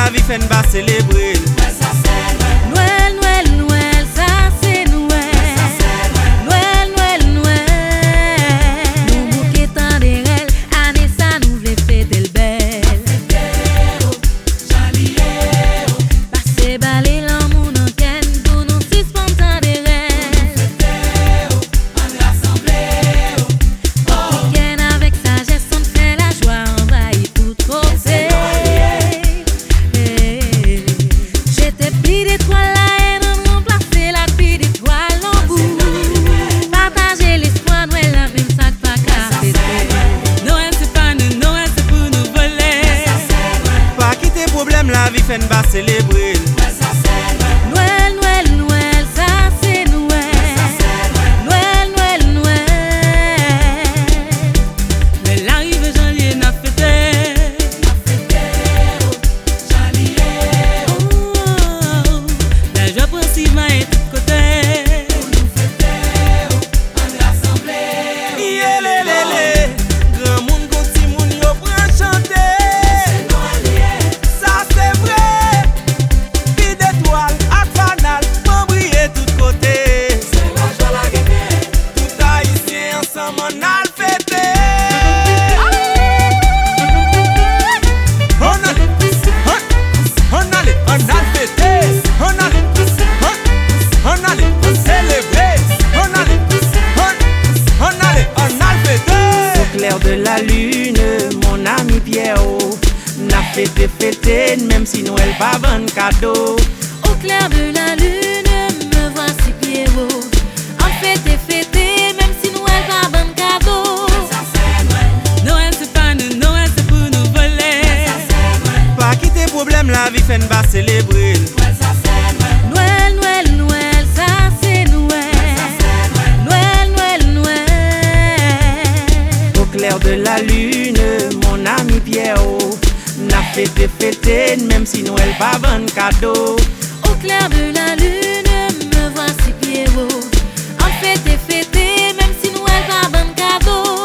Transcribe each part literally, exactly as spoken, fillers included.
la vie fait pas célébrer. Noël, Noël, Noël, ça c'est Noël. Noël, Noël, Noël. Nous bouquet tant d'erel, année ça nous voulait fêter le bel. Passez balai l'amour dans ken pour nous suspendre tant d'erel. Ken avec sagesse on fait la joie envahit tout côté. J'étais pile d'étoiles la haine, on remplaçait la pile d'étoiles en bout. Partager l'espoir, Noël la même sac pas qu'à fêter. Noël c'est pas nous, Noël c'est pour nous voler. Pas quitter problème, la vie fait pas célébrer. Noël, Noël, Noël, ça c'est Noël. Noël, Noël, Noël. Noël arrive janvier, n'a fêté. Oh, la joie principale est de côté. Yélélélé, grand monde kon ti moun yo pran chanter. Ça c'est vrai. Vie d'étoile ak fanal, m'en briller tout côté. Tout haïtien ensemble on a le fêté. On a, on, on allait, on a le fêté. On allait, on, on allait, on célébrer. On allait, on, on allait, on a le fêté. Au clair de la lune, mon ami Pierrot, n'a fêté fêté, même si Noël pas bon cadeau. Au clair de la lune, me voici Pierrot. En fêté, fêté, même si Noël pas bon cadeau. Noël c'est pas nous, Noël c'est pour nous voler. Pas quitter problème, la vie fait pas célébrer. Noël, Noël, Noël, ça c'est Noël. Noël, Noël, Noël. Au clair de la lune, mon ami Pierrot, n'a fêté fêté, même si Noël pas bon cadeau. Au clair de la lune, me voici Pierrot. En fêté, fêté, même si Noël pas bon cadeau.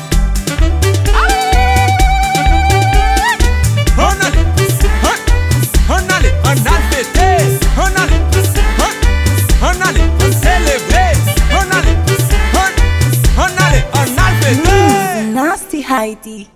On allait, on, on allait, on a le fêté. On allait, on, on allait, on célébrer. On allait, on, on allait, on a le fêté. Nasty Heidi.